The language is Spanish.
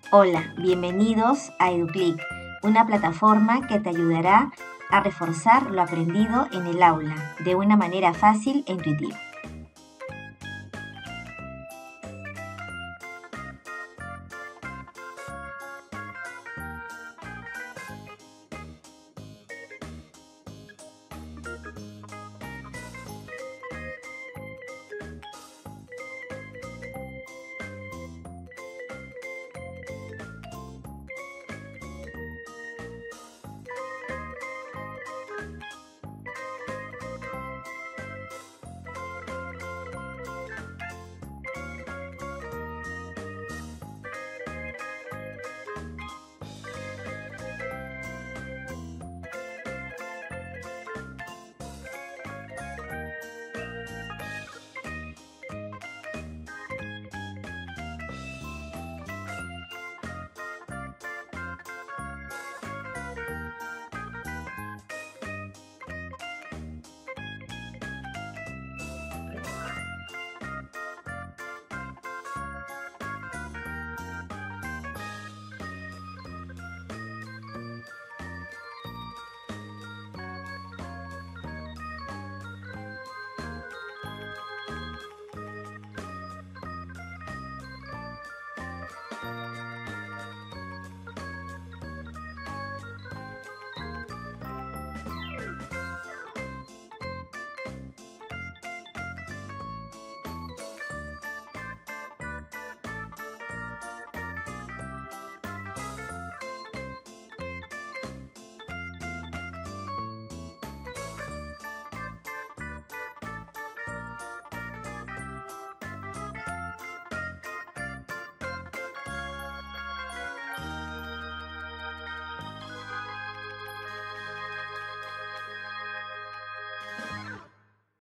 Hola, bienvenidos a EduClick, una plataforma que te ayudará a reforzar lo aprendido en el aula de una manera fácil e intuitiva.